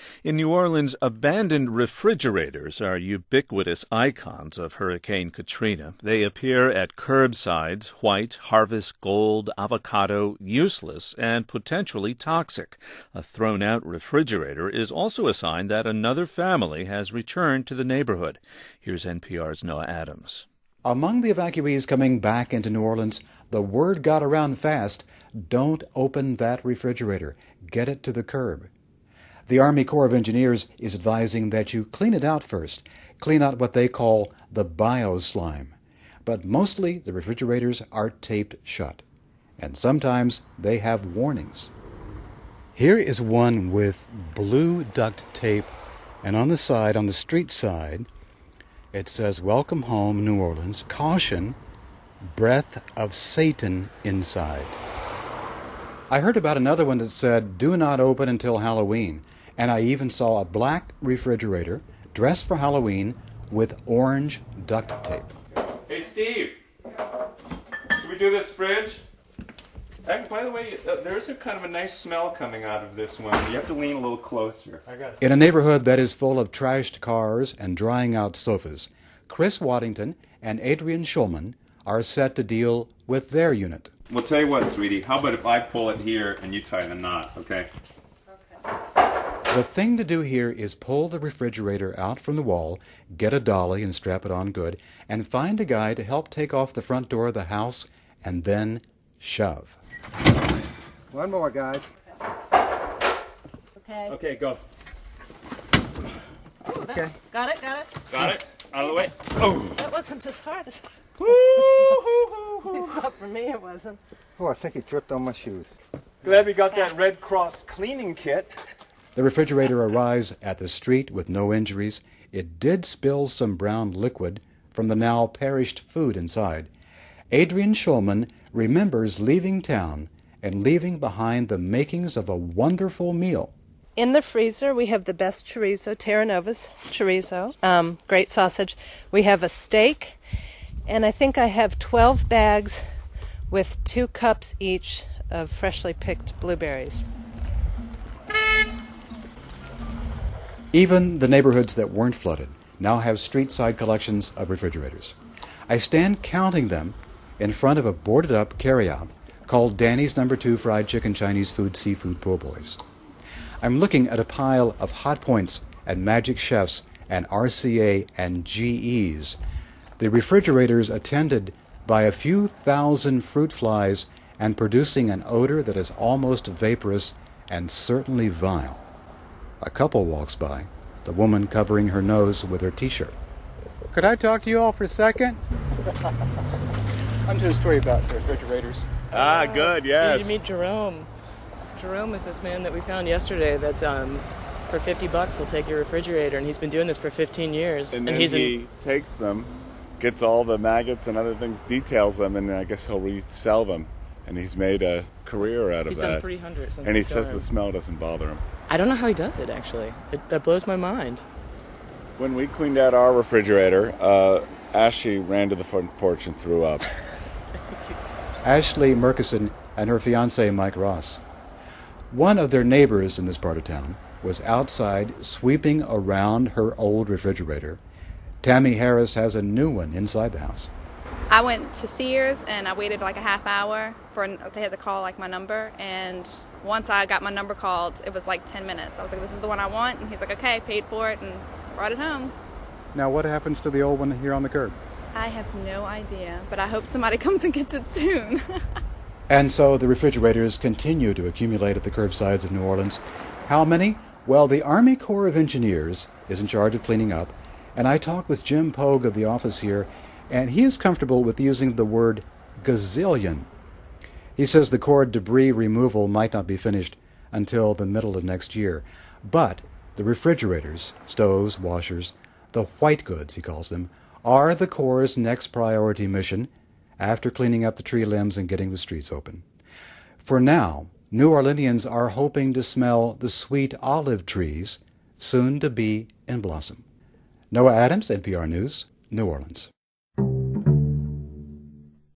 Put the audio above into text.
In New Orleans, abandoned refrigerators are ubiquitous icons of Hurricane Katrina. They appear at curbsides, white, harvest gold, avocado, useless, and potentially toxic. A thrown-out refrigerator is also a sign that another family has returned to the neighborhood. Here's NPR's Noah Adams. Among the evacuees coming back into New Orleans, the word got around fast, don't open that refrigerator. Get it to the curb. The Army Corps of Engineers is advising that you clean it out first. Clean out what they call the bioslime. But mostly the refrigerators are taped shut. And sometimes they have warnings. Here is one with blue duct tape, and on the side, on the street side, it says, "Welcome home, New Orleans. Caution, breath of Satan inside." I heard about another one that said, "Do not open until Halloween." And I even saw a black refrigerator dressed for Halloween with orange duct tape. Hey, Steve. Can we do this fridge? By the way, there is a kind of a nice smell coming out of this one. You have to lean a little closer. I got it. In a neighborhood that is full of trashed cars and drying out sofas, Chris Waddington and Adrian Schulman are set to deal with their unit. Well, tell you what, sweetie. How about if I pull it here and you tie the knot, okay? The thing to do here is pull the refrigerator out from the wall, get a dolly and strap it on good, and find a guy to help take off the front door of the house, and then shove. One more, guys. Okay. Okay, go. Ooh, Okay. Got it. Got it? Out of the way. Oh! That wasn't as hard as... It's not for me, it wasn't. Oh, I think it dripped on my shoes. Glad we got that Red Cross cleaning kit. The refrigerator arrives at the street with no injuries. It did spill some brown liquid from the now perished food inside. Adrian Schulman remembers leaving town and leaving behind the makings of a wonderful meal. In the freezer, we have the best chorizo, Terra Nova's chorizo, great sausage. We have a steak, and I think I have 12 bags with 2 cups each of freshly picked blueberries. Even the neighborhoods that weren't flooded now have street-side collections of refrigerators. I stand counting them in front of a boarded-up carryout called Danny's No. 2 Fried Chicken Chinese Food Seafood Po' Boys. I'm looking at a pile of Hot Points and Magic Chefs and RCA and GEs. The refrigerators attended by a few thousand fruit flies and producing an odor that is almost vaporous and certainly vile. A couple walks by, the woman covering her nose with her T-shirt. Could I talk to you all for a second? I'm doing a story about the refrigerators. Ah, good, yes. You meet Jerome. Jerome is this man that we found yesterday that's for $50 he'll take your refrigerator, and he's been doing this for 15 years. And then he takes them, gets all the maggots and other things, details them, and I guess he'll resell them. And he's made a career out of he's that. done 300 since and he the says storm. the smell doesn't bother him. I don't know how he does it, actually. That blows my mind. When we cleaned out our refrigerator, Ashley ran to the front porch and threw up. Ashley Murkison and her fiancé, Mike Ross. One of their neighbors in this part of town was outside sweeping around her old refrigerator. Tammy Harris has a new one inside the house. I went to Sears and I waited like a half hour they had to call like my number, and once I got my number called, it was like 10 minutes. I was like, this is the one I want, and he's like, okay, paid for it and brought it home. Now what happens to the old one here on the curb? I have no idea, but I hope somebody comes and gets it soon. And so the refrigerators continue to accumulate at the curbsides of New Orleans. How many? Well, the Army Corps of Engineers is in charge of cleaning up, and I talked with Jim Pogue of the office here, and he is comfortable with using the word gazillion. He says the Corps debris removal might not be finished until the middle of next year, but the refrigerators, stoves, washers, the white goods, he calls them, are the Corps' next priority mission after cleaning up the tree limbs and getting the streets open. For now, New Orleanians are hoping to smell the sweet olive trees soon to be in blossom. Noah Adams, NPR News, New Orleans.